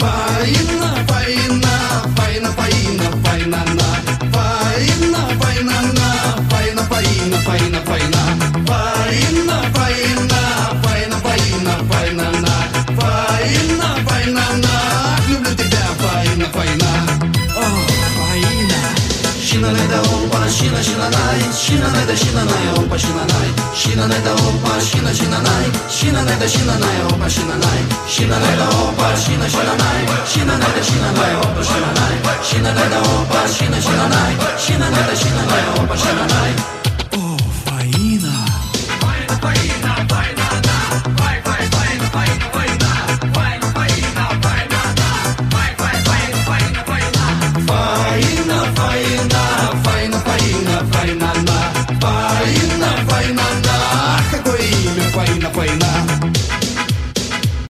Фаина, фаина, фаина, фаина, фаина, на. Фаина, фаина, на. Фаина, фаина, фаина, фаина. Фаина, фаина, фаина, фаина, фаина, на. Фаина, фаина, на. Люблю тебя, фаина, фаина. О, фаина. Шина не да опа, шина, шина най. Шина не да шина най, опа, шина най. Шина не да опа, шина, шина най. Шина не да шина най, опа, шина най. Шина не да опа, шина, шина най. Шина не да шина най, опа, шина най. Шина не да опа, шина, шина най. Шина не да шина най, опа, шина най.